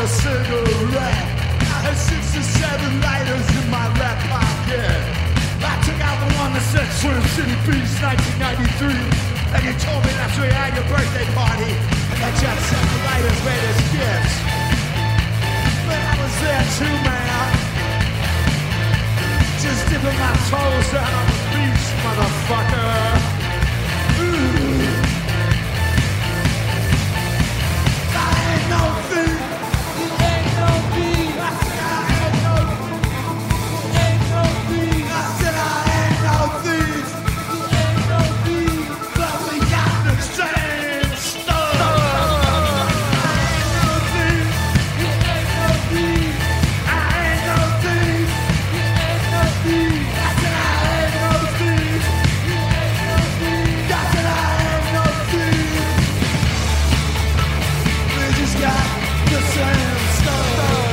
a cigarette. I had 6 or 7 lighters in my left pocket. I took out the one that said Swim City Beach 1993. And you told me that's where you had your birthday party. And that you had 7 lighters made as gifts. But I was there too, man. Just dipping my toes down on the beach, motherfucker. Ooh. I ain't no thief. You ain't no thief. I said I ain't no thief. You ain't no thief. I said I ain't no thief. You ain't no thief. But we got the same stuff. I ain't no thief. You ain't no thief. I ain't no thief. You ain't no thief. I said I ain't no thief. You ain't no thief. I said I ain't no thief. We just got the same stuff.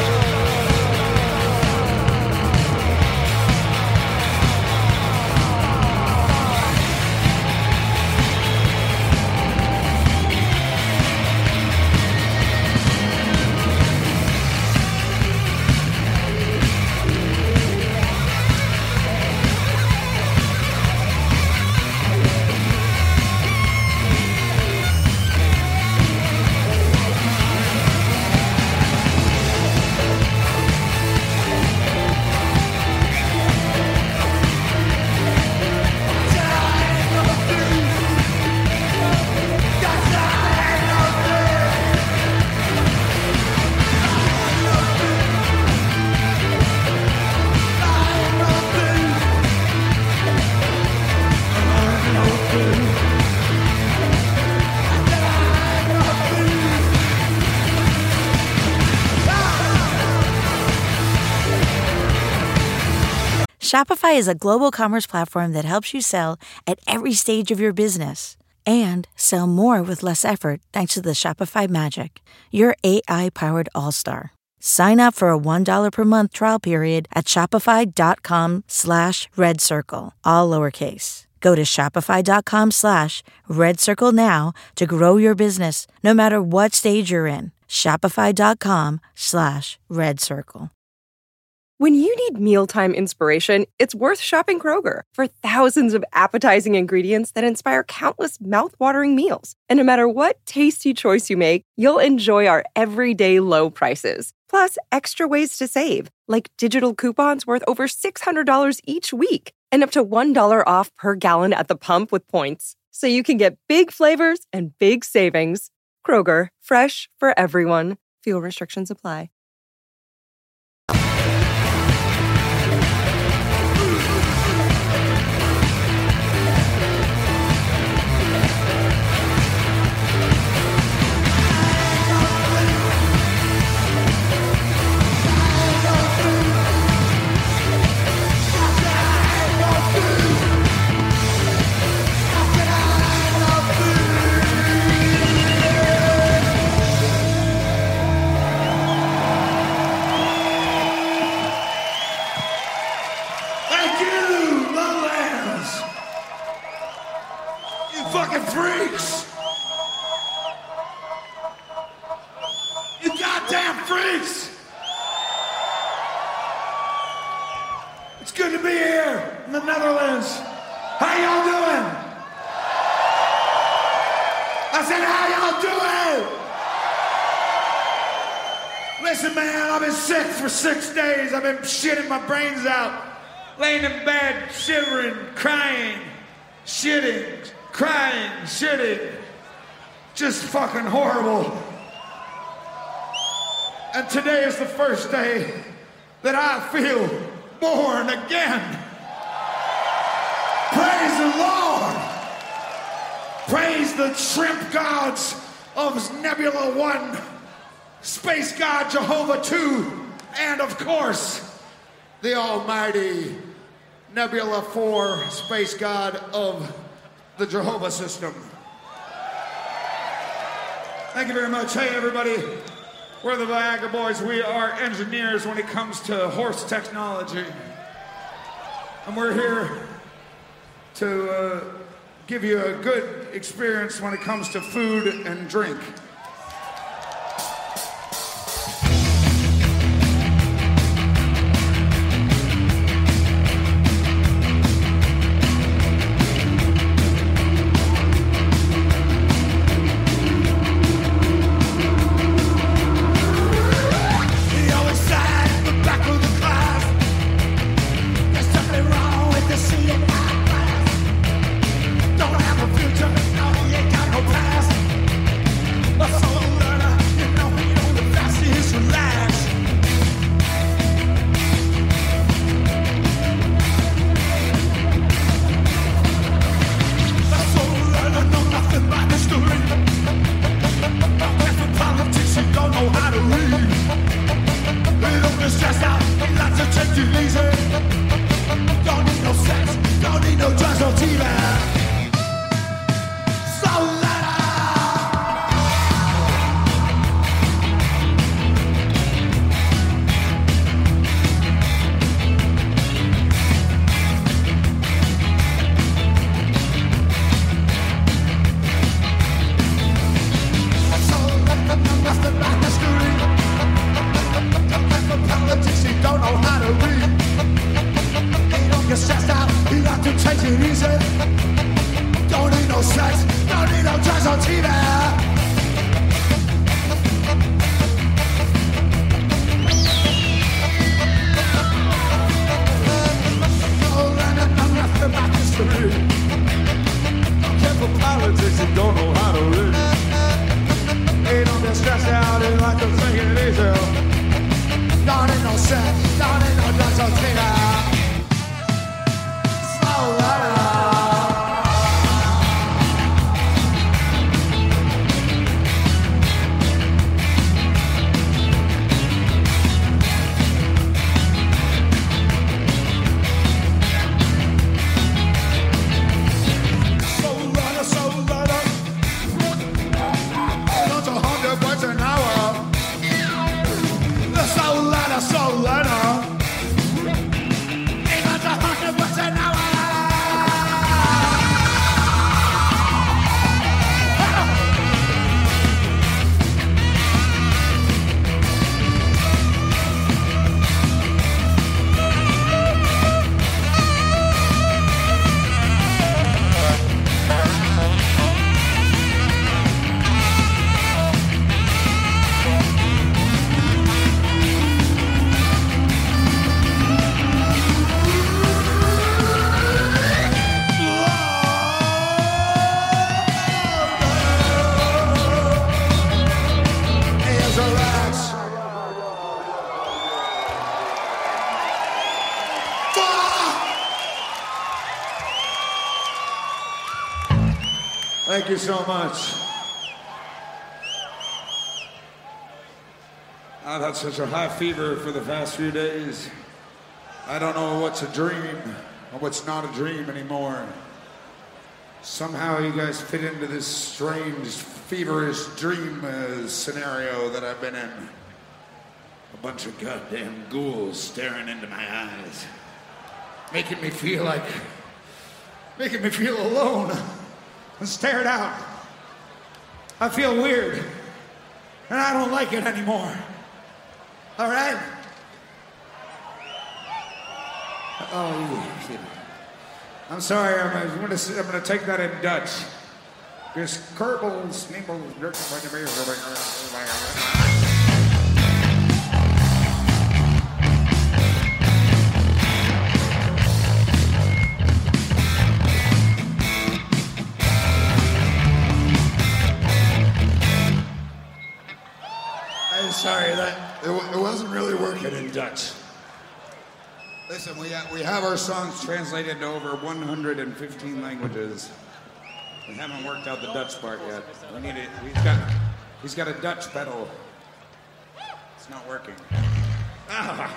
Shopify is a global commerce platform that helps you sell at every stage of your business and sell more with less effort thanks to the Shopify Magic, your AI-powered all-star. Sign up for a $1 per month trial period at shopify.com/redcircle, all lowercase. Go to shopify.com/redcircle now to grow your business no matter what stage you're in. Shopify.com/redcircle. When you need mealtime inspiration, it's worth shopping Kroger for thousands of appetizing ingredients that inspire countless mouth-watering meals. And no matter what tasty choice you make, you'll enjoy our everyday low prices. Plus, extra ways to save, like digital coupons worth over $600 each week and up to $1 off per gallon at the pump with points. So you can get big flavors and big savings. Kroger, fresh for everyone. Fuel restrictions apply. Fucking freaks! You goddamn freaks! It's good to be here in the Netherlands. How y'all doing? I said, how y'all doing? Listen, man, I've been sick for 6 days. I've been shitting my brains out. Laying in bed, shivering, crying, shitting. Crying, shitting, just fucking horrible. And today is the first day that I feel born again. Praise the Lord. Praise the shrimp gods of Nebula 1, Space God Jehovah 2, and of course, the almighty Nebula 4, Space God of the Jehovah system. Thank you very much. Hey, everybody. We're the Viagra Boys. We are engineers when it comes to horse technology. And we're here to give you a good experience when it comes to food and drink. gasolina. Ain't got 100% now. Thank you so much. I've had such a high fever for the past few days. I don't know what's a dream or what's not a dream anymore. Somehow you guys fit into this strange, feverish dream scenario that I've been in. A bunch of goddamn ghouls staring into my eyes. Making me feel alone. And stared out. I feel weird. And I don't like it anymore. All right? Oh, yeah. I'm sorry. I'm gonna take that in Dutch. This Kerbals. Sorry, it wasn't really working in Dutch. Listen, we have our songs translated into over 115 languages. We haven't worked out the Dutch part yet. We need it. He's got a Dutch pedal. It's not working. Ah.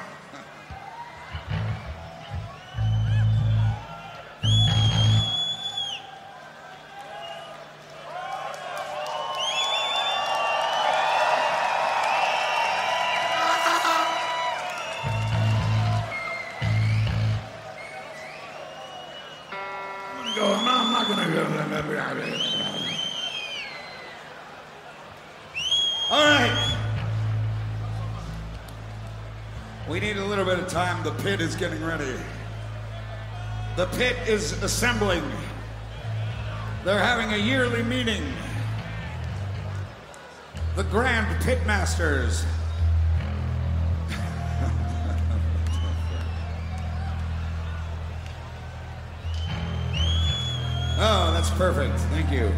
All right. We need a little bit of time. The pit is getting ready. The pit is assembling. They're having a yearly meeting. The Grand Pitmasters. Oh, that's perfect. Thank you.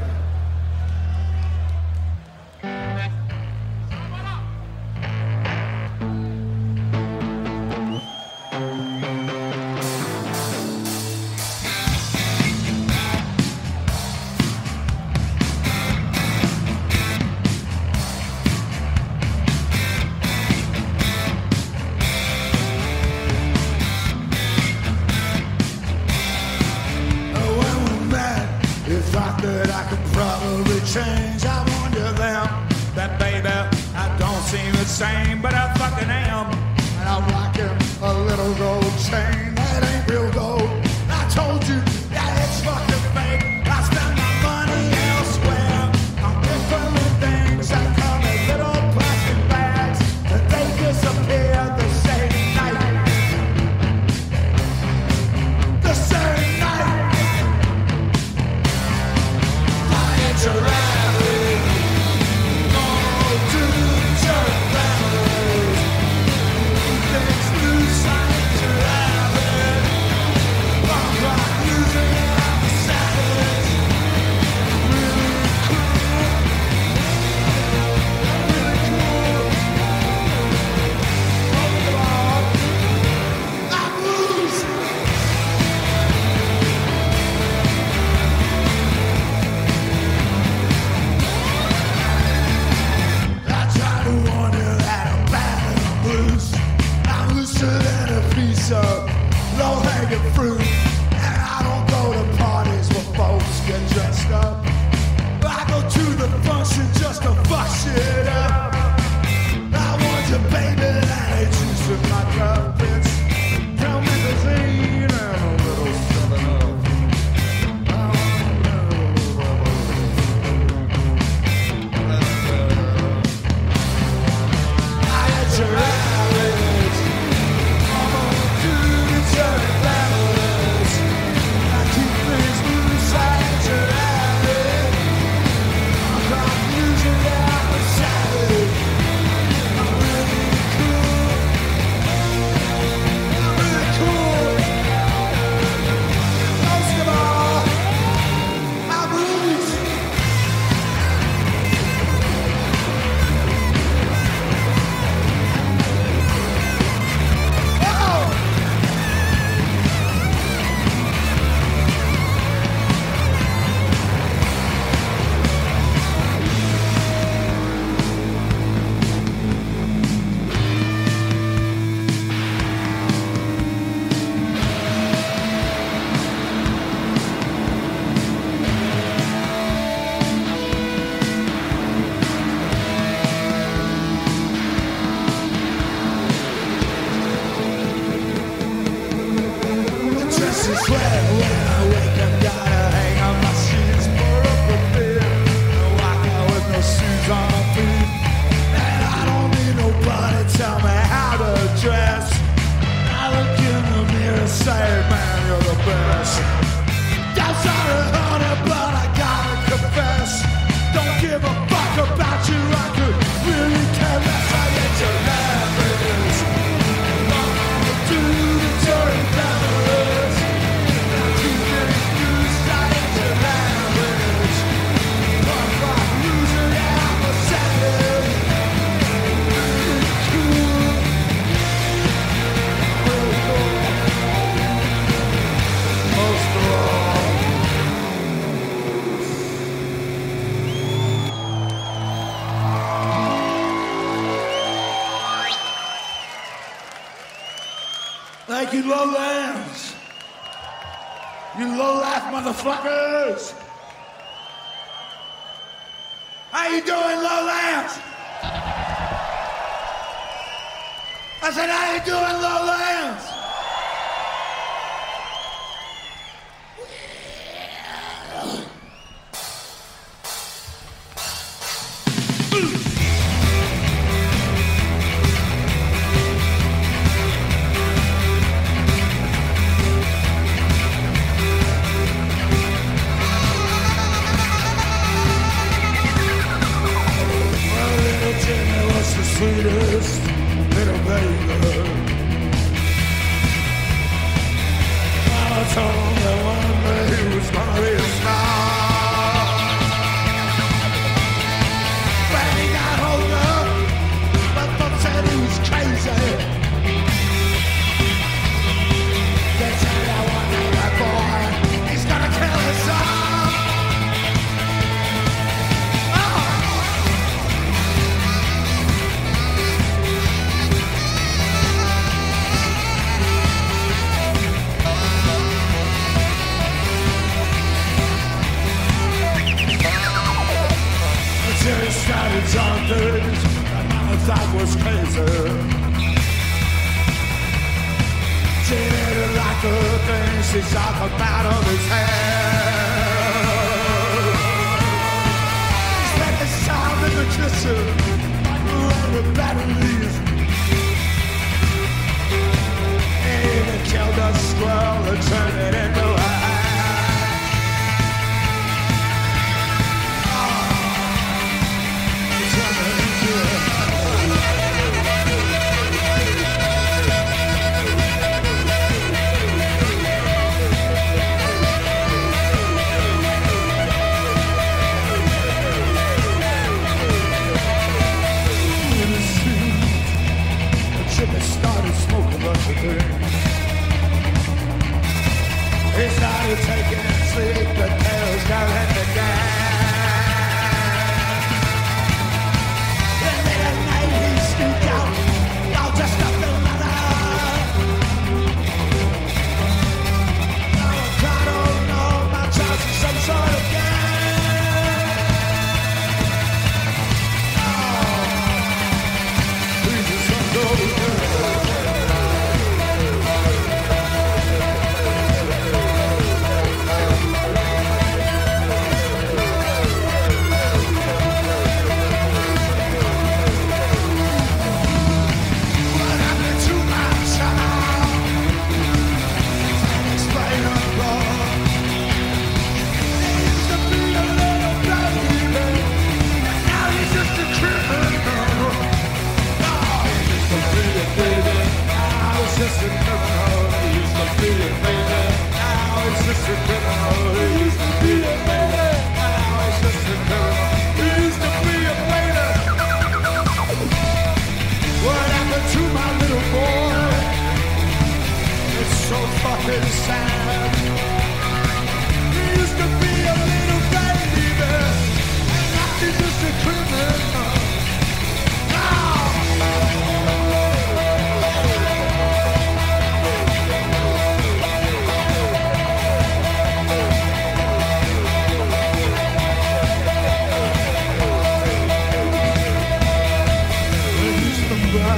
sweat when I wake up, gotta hang on my shoes, pour up a beer, and walk out with no shoes on my feet. And I don't need nobody tell me how to dress. I look in the mirror, say, man, you're the best. I'm sorry, honey, but I gotta confess, don't give a fuck about you, I could really care less. I get your leverage, do the dirty leverage. Now keep getting used, I get your leverage. Fuck off, loser, yeah, I'm a savage. Most of all, thank you, lowlands. You low-life motherfuckers. How you doing, lowlands? I said, how you doing, lowlands? Sweetest little baby. I told her one day he was gonna be a star. But he got older, but folks said he was crazy. They said that one day that boy, he's gonna kill his son. Started on things that mama thought was crazy. She didn't like the things she saw come out of his head. He spent his time in the kitchen, microwave with batteries. He even killed a squirrel and turned it into a hat. Started smoking a bunch of things. He started taking sleep, the pills got in the gas. And then at night he sneaked out, all dressed up in leather. Now I don't know, my child's in some sort of gang. Oh, he's in some sort of gang. Just a criminal, he used to be a baby. Now he's just a criminal, he used to be a baby. Now he's just a criminal, he used to be a baby. What happened to my little boy? It's so fucking sad. He used to be a little baby, and now he's just a criminal.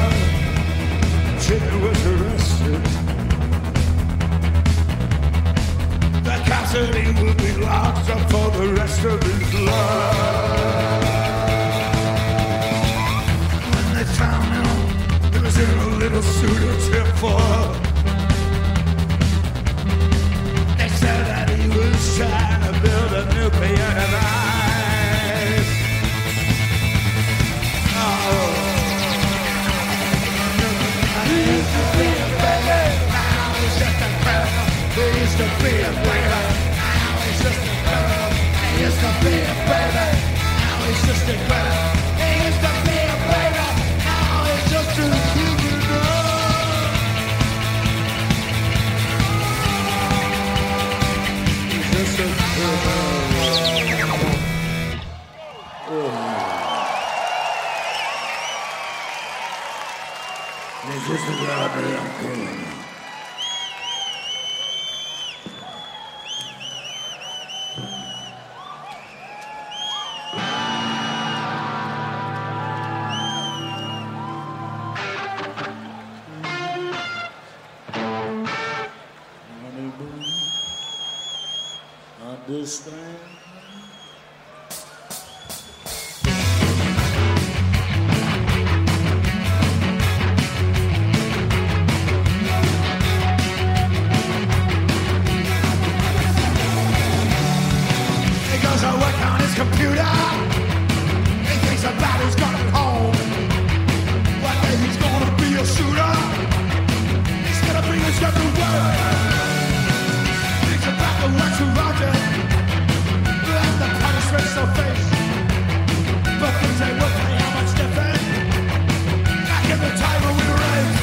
Jimmy was arrested. said he would be locked up for the rest of his life. When they found him, he was in a little suit of tinfoil. They said that he was trying to build a nuclear device. Oh. He used to be a baby, now he's just a girl. He used to be a baby, now he's just a girl. He used to be a baby, now he's just a girl. He used to be a baby, now he's just a girl. He's just a girl. He's just a goddamn girl. Understand? He goes to work on his computer. He thinks about who's coming home. One day he's gonna be a shooter. He's gonna bring his gun to work. Thinks about the ones who robbed him. And the punishment so face. But things ain't working how much different. Back in the time when we were raised.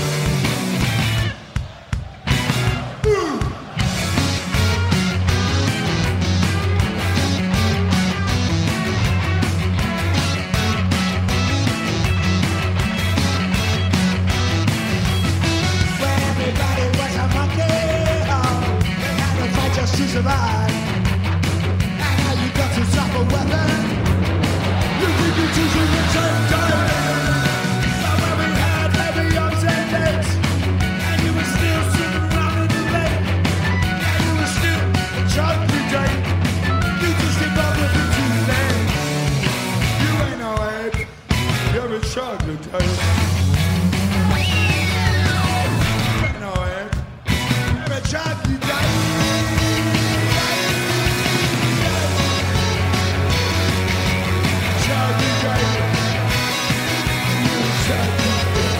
Where everybody was a monkey. They had to fight just to survive. And now you got to stop a weapon. You think you're choosing the same time. But when we had baby arms and legs, and you were still sitting around in the lake, and you were still a child today, you just give up with it too late. You ain't no ape, you're a child today. You ain't no ape, you're a child today. Child today. You're a child today.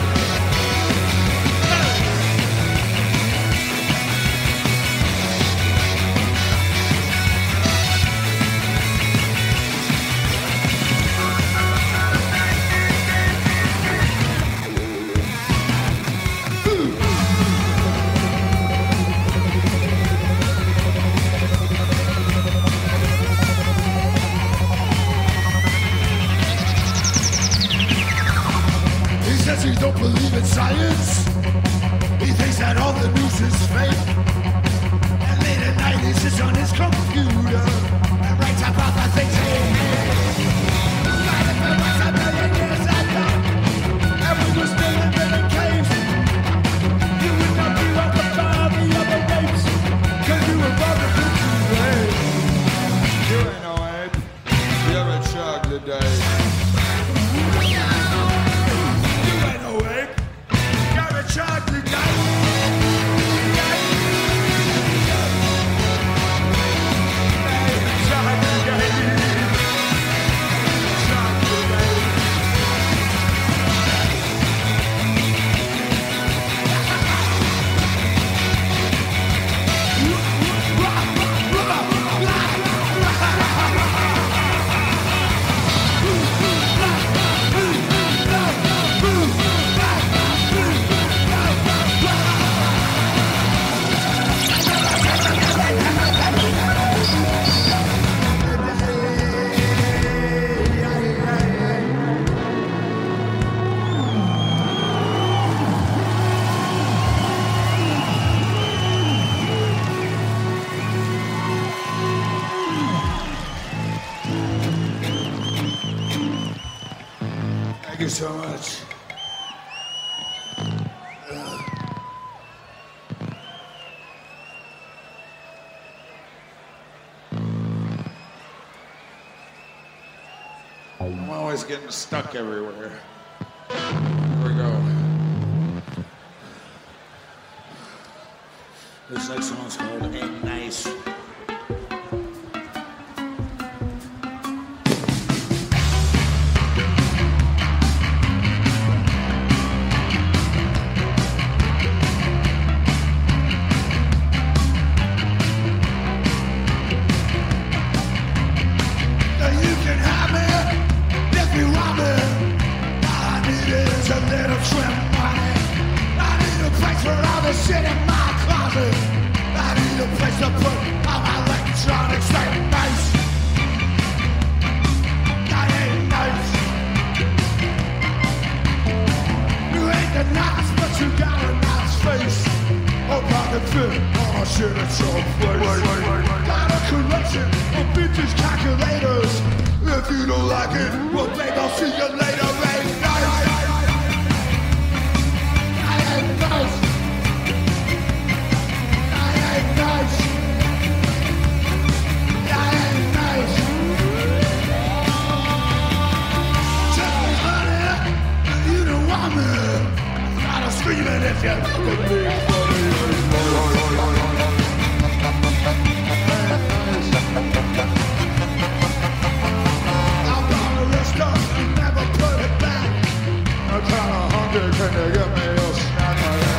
He says he don't believe in science. He thinks that all the news is fake. And late at night he sits on his computer and writes about the things he hates. Right if it was a million years ago, and we were still living in caves, you would not be welcome by the other apes, 'cause you were born in too late. You ain't no ape, you're a chug today. You ain't no ape, you're a chug today. Chug today. Chug today. Thank you so much. getting stuck everywhere. Here we go. This next song's called Ain't Nice. Shit in my closet. I need a place to put all my electronics. That ain't nice. That ain't nice. You ain't the nice, but you got a nice face. Hope I can fit all my shit at your place. Got a collection of vintage calculators. If you don't like it, well, babe, I'll see you later. Ain't nice. That ain't nice. Nice. That ain't nice. Tell me, honey, you don't want me. Gotta scream it if you look at me. I bought the rest up and never put it back. I'm kinda hungry, can you get me a snack?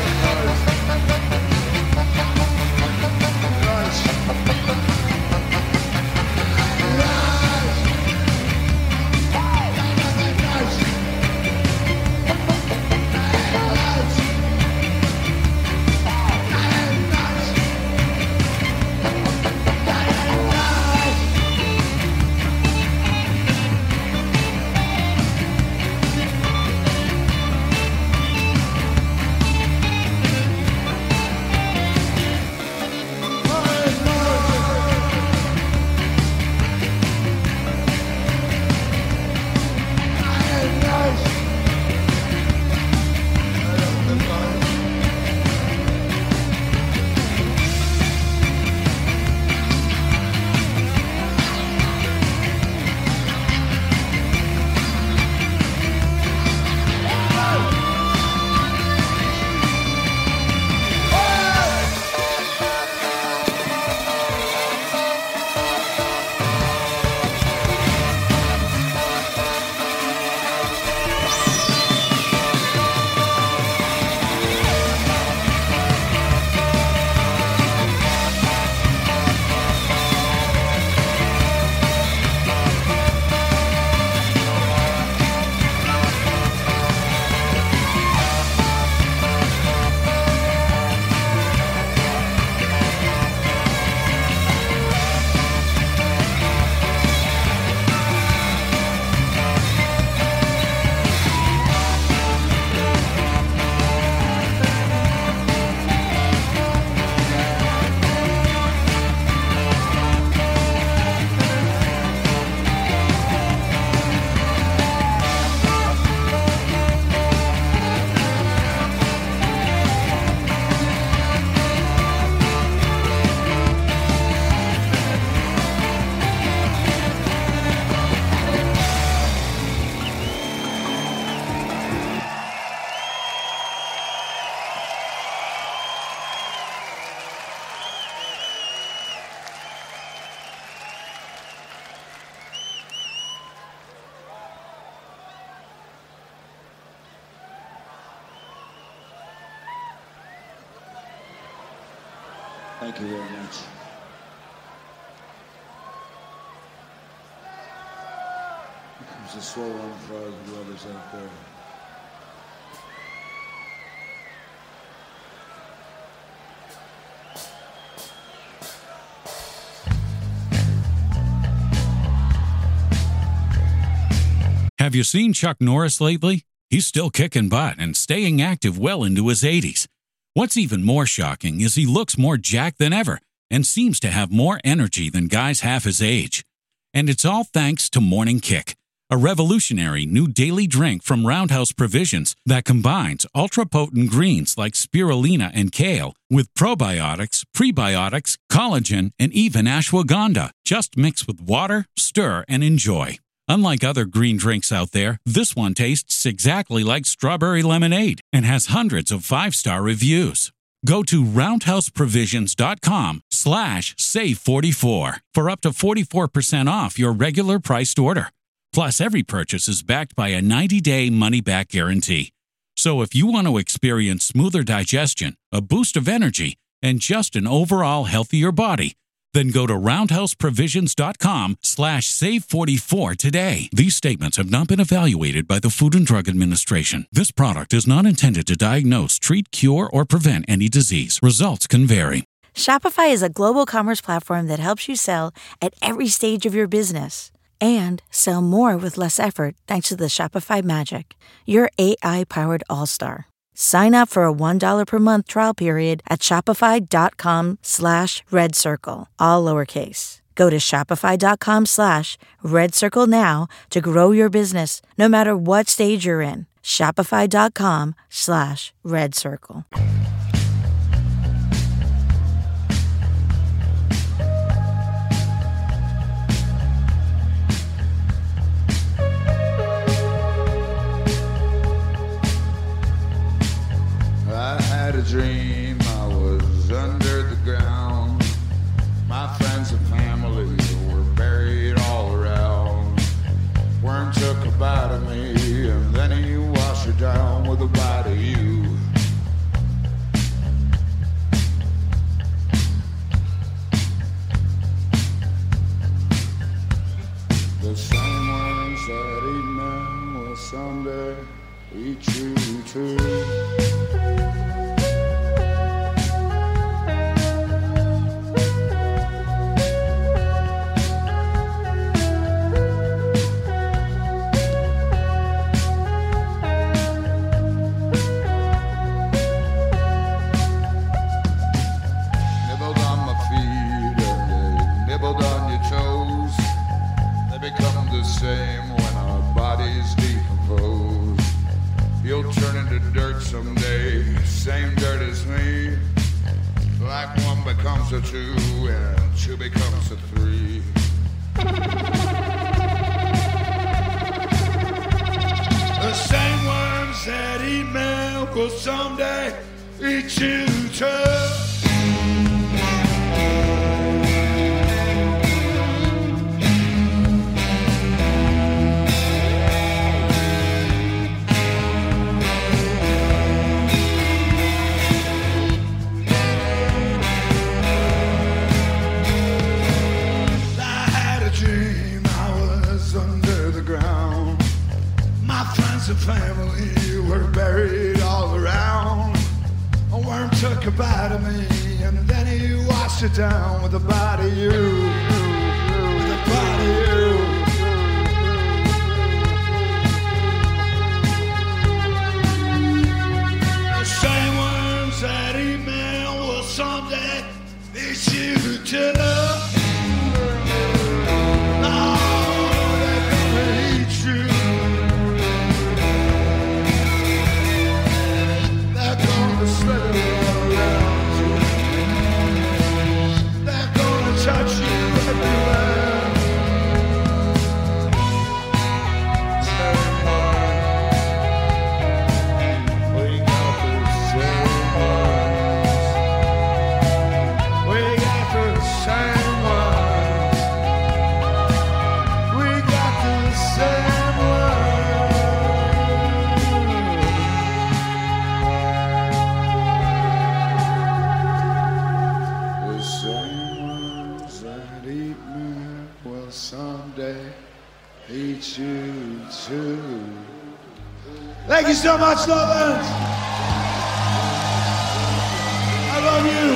Thank you very much. It's a slow one for all the others out there. Have you seen Chuck Norris lately? He's still kicking butt and staying active well into his 80s. What's even more shocking is he looks more jacked than ever and seems to have more energy than guys half his age. And it's all thanks to Morning Kick, a revolutionary new daily drink from Roundhouse Provisions that combines ultra-potent greens like spirulina and kale with probiotics, prebiotics, collagen, and even ashwagandha. Just mix with water, stir, and enjoy. Unlike other green drinks out there, this one tastes exactly like strawberry lemonade and has hundreds of 5-star reviews. Go to roundhouseprovisions.com/save44 for up to 44% off your regular priced order. Plus, every purchase is backed by a 90-day money-back guarantee. So if you want to experience smoother digestion, a boost of energy, and just an overall healthier body, then go to roundhouseprovisions.com/save44 today. These statements have not been evaluated by the Food and Drug Administration. This product is not intended to diagnose, treat, cure, or prevent any disease. Results can vary. Shopify is a global commerce platform that helps you sell at every stage of your business and sell more with less effort thanks to the Shopify Magic, your AI-powered all-star. Sign up for a $1 per month trial period at shopify.com/redcircle, all lowercase. Go to shopify.com/redcircle now to grow your business, no matter what stage you're in. Shopify.com/redcircle. I had a dream I was under the ground. My friends and family were buried all around. Worm took a bite of me and then he washed it down with a bite of you. The same ones that eat men will someday eat you too. Same when our bodies decompose. You'll turn into dirt someday, same dirt as me. Like one becomes a two and two becomes a three. The same worms that eat milk will someday eat you too. Family were buried all around. A worm took a bite of me and then he washed it down with a bite of you. With a bite of you. The same worms that eat men will someday eat you too. Touch you everywhere. Same ones. We got the same ones. We got the same ones. We got the same ones. The same that eat me will someday eat you too. Thank you so much, Lovins. I love you.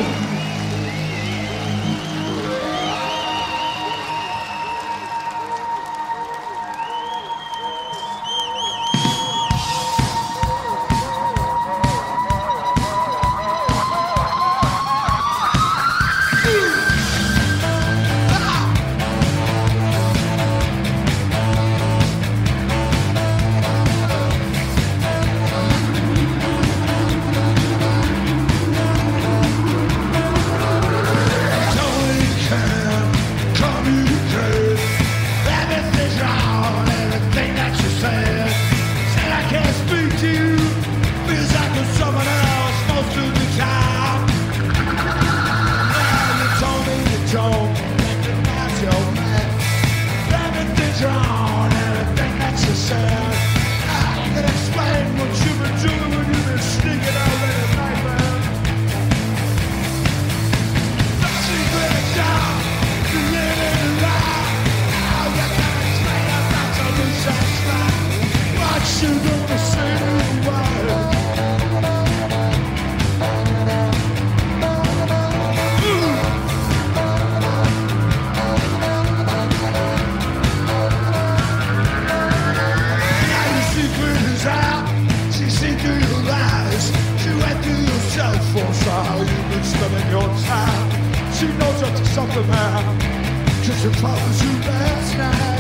them out, 'cause your father's you last night.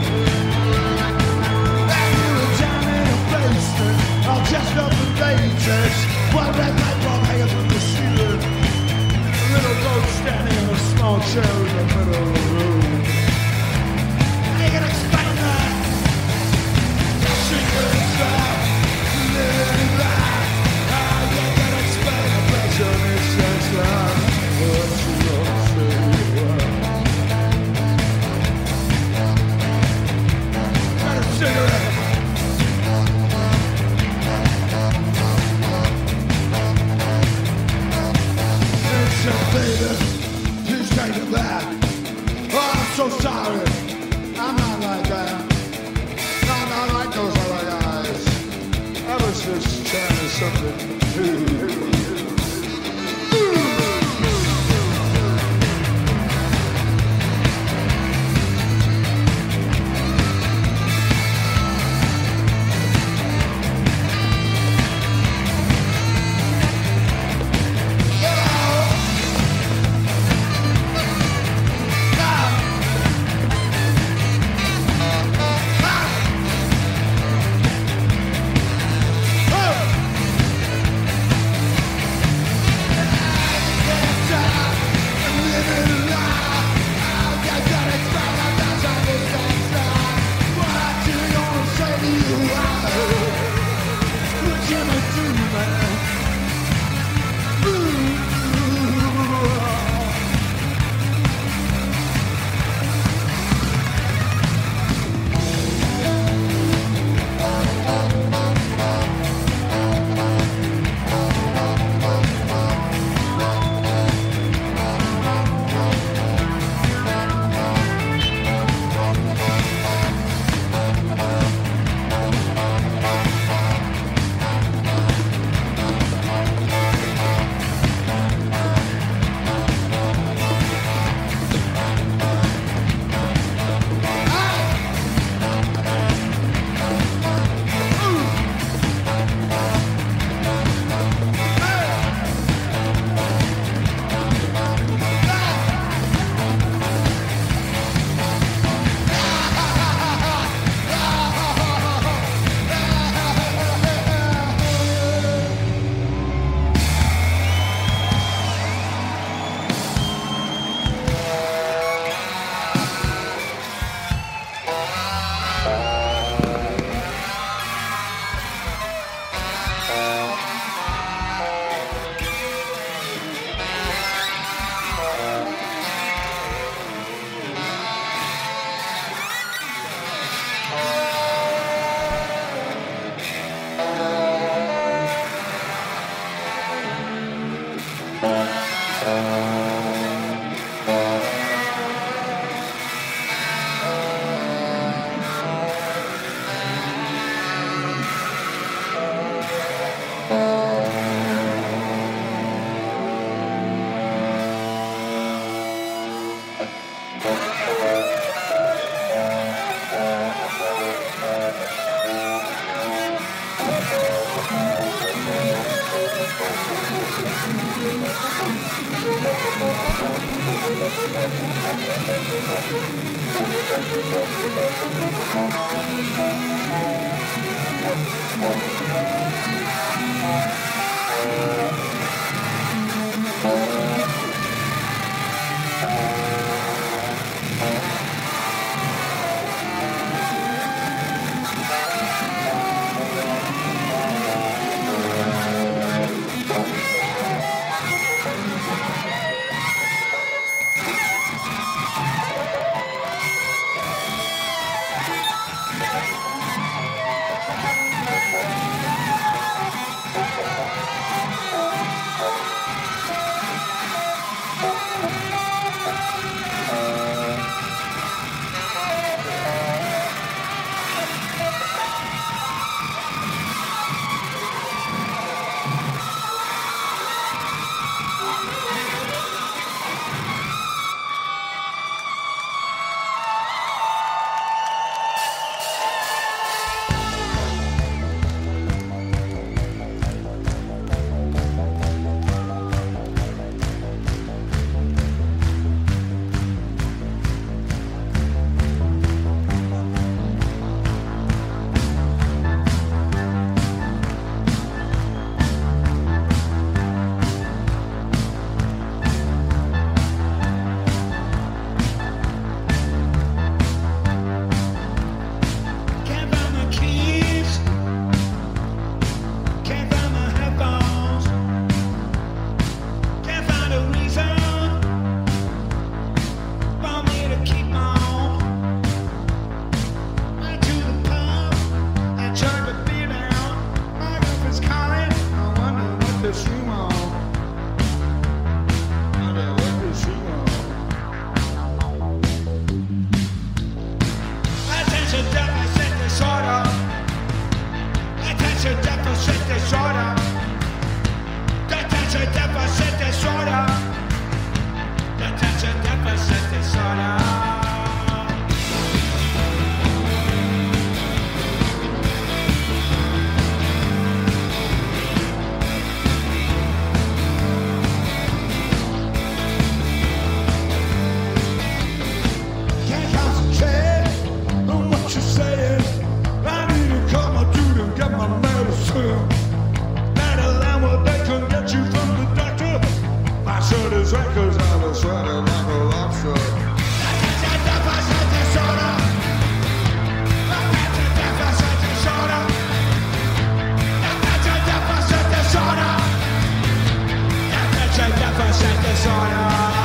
And you were down in a basement, all dressed up in latex, one red light bulb hanging from the ceiling, a little ghost standing in a small chair in the middle of the room. How you gonna explain that? Secrets out, living life. How you gonna explain the pleasure in this sensation? What you gonna say? Got a cigarette. Listen, baby, please take it back. Oh, I'm so sorry. I'm not like that. Not like those other guys. I was just trying to something new. does she want? What does she want? Attention deficit disorder. Attention deficit disorder. Attention deficit disorder. Attention deficit disorder. Can't concentrate on what you're saying. I need to call my dude and get my medicine. Better than what they can get you from the doctor. My shirt is red 'cause I was sweating like a lobster. Attention deficit disorder. Attention deficit disorder. Attention deficit disorder. Attention deficit disorder.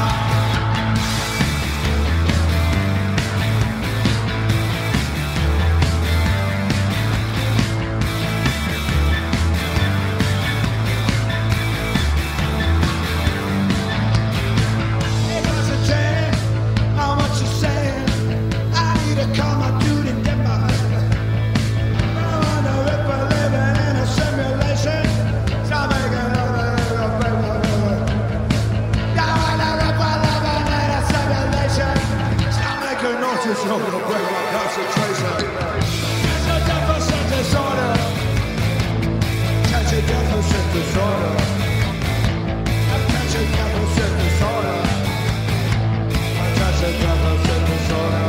Just gonna break my concentration. Attention deficit disorder. Attention deficit disorder. Attention deficit disorder. Attention deficit disorder.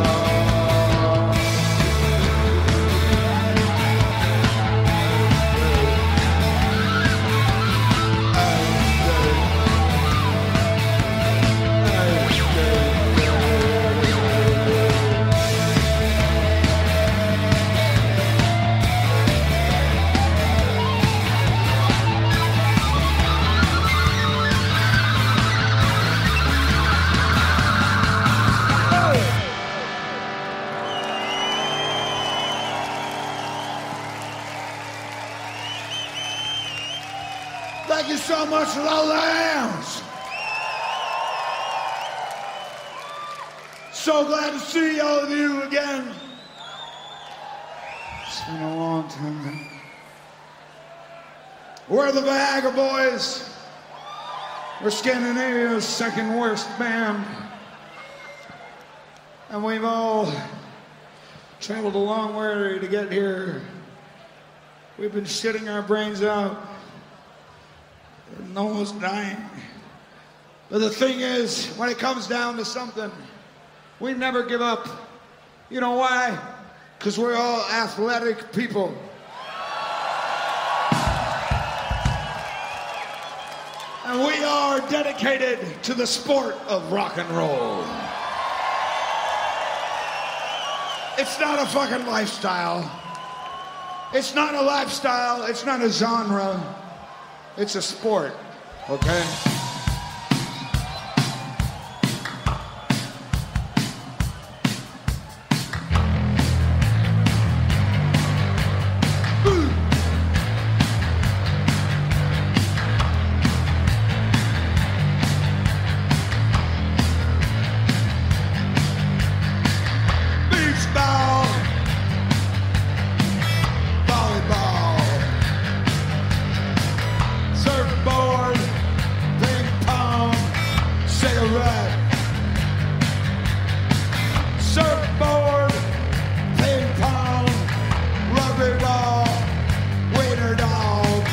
Thank you so much, Lowlands. So glad to see all of you again. It's been a long time. We're the Viagra Boys. We're Scandinavia's second worst band. And we've all traveled a long way to get here. We've been shitting our brains out. And almost dying. But the thing is, when it comes down to something, we never give up. You know why? Because we're all athletic people. And we are dedicated to the sport of rock and roll. It's not a fucking lifestyle. It's not a lifestyle. It's not a genre. It's a sport, okay? Baseball, volleyball, surfboard, ping pong, cigarette. Surfboard, ping pong, rugby ball, waiter dog,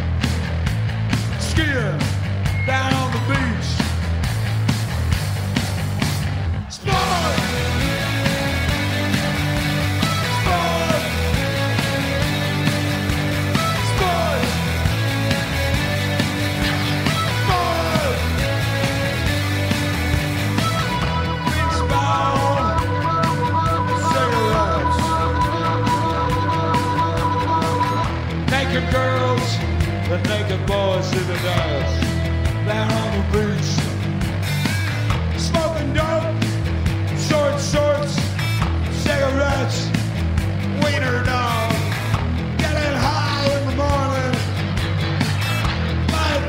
skiing down on the beach. Sport! Sport! Sport! Sport! Baseball, cigarettes, naked girls, the naked boys in the dust, down on the beach, smoking dope, short shorts, cigarettes, wiener dog, getting high in the morning. My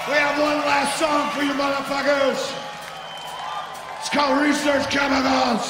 We have one last song for you motherfuckers. It's called Research Chemicals.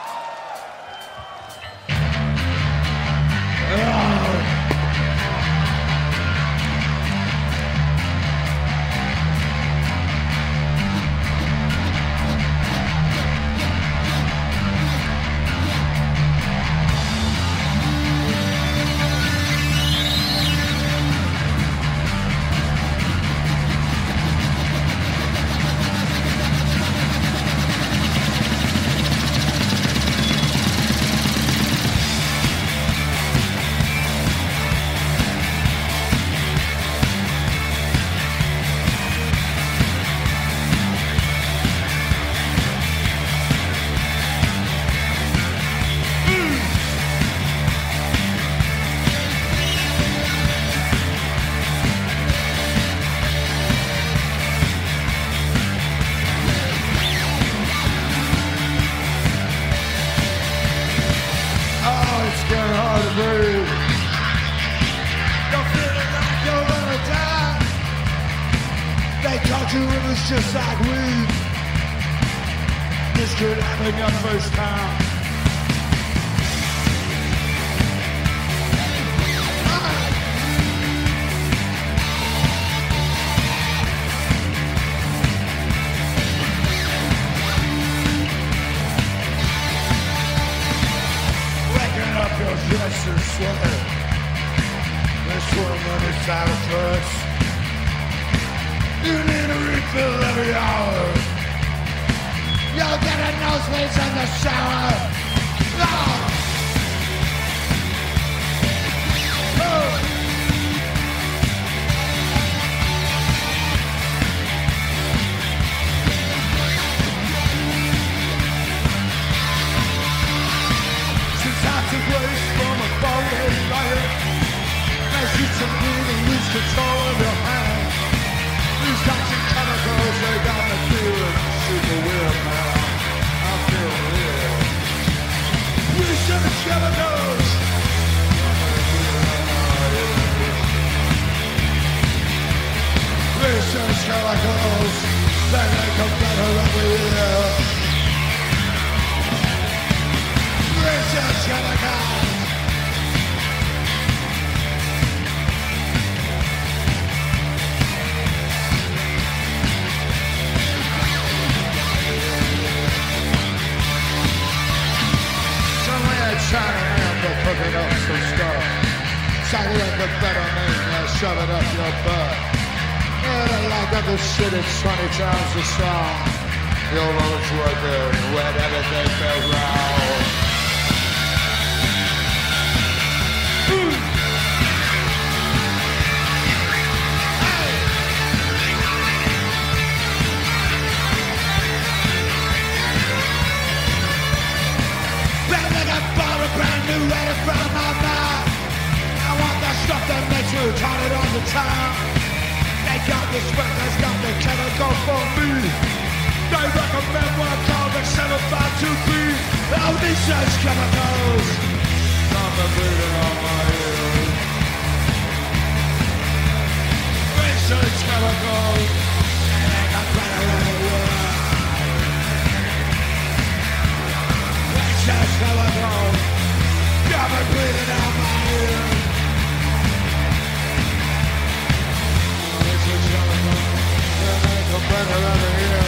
Just like weed. This could happen your first time. Waking up your dress and sweater. This woman is out of trust. You need a refill every hour. You'll get a nosebleeds in the shower. Oh. Oh. Since I took waste from a bald-headed fire, as you took me to lose control of your hand. These toxic chemicals, they got me feeling super weird, man. I feel weird. Research chemicals. Research chemicals. They make them better every year. Research chemicals. Trying to handle cooking up some stuff. Trying to get better name, shove it up your butt. Yeah, I like that this shit is 20 times the song. Your roads were good when everything felt wrong. Brand new ready from my mind. I want that stuff that makes you retarded all the time. They got this spec that's got the chemical for me. They recommend what I call the 752B. Oh, research chemicals. I'm bleeding on my ears. Research chemicals. They got better everywhere. Research chemicals. Got me bleeding out my ears. This is gonna make a better over here.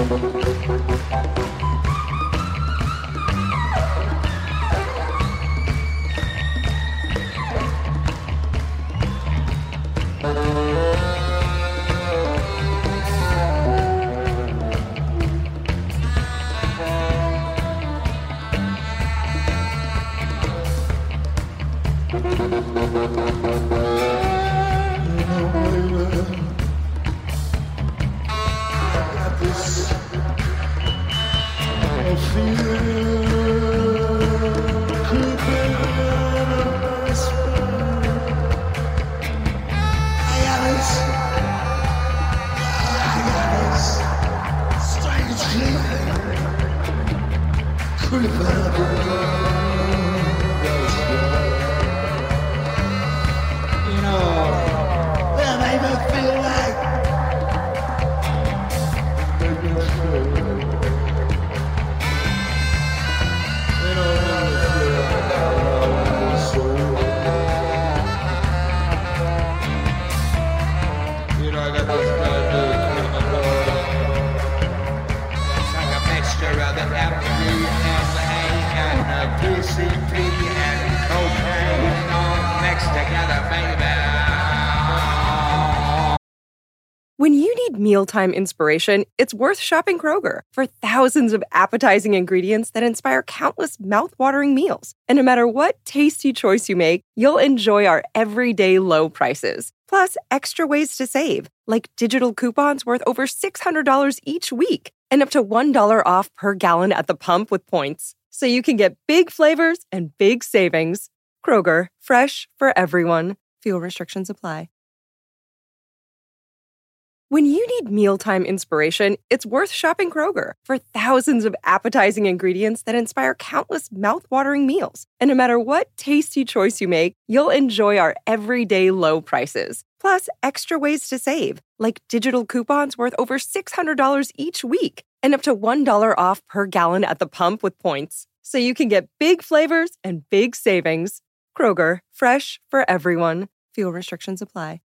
When you need mealtime inspiration, it's worth shopping Kroger for thousands of appetizing ingredients that inspire countless mouth-watering meals. And no matter what tasty choice you make, you'll enjoy our everyday low prices. Plus, extra ways to save, like digital coupons worth over $600 each week and up to $1 off per gallon at the pump with points. So you can get big flavors and big savings. Kroger, fresh for everyone. Fuel restrictions apply. When you need mealtime inspiration, it's worth shopping Kroger for thousands of appetizing ingredients that inspire countless mouth-watering meals. And no matter what tasty choice you make, you'll enjoy our everyday low prices. Plus, extra ways to save, like digital coupons worth over $600 each week and up to $1 off per gallon at the pump with points. So you can get big flavors and big savings. Kroger, fresh for everyone. Fuel restrictions apply.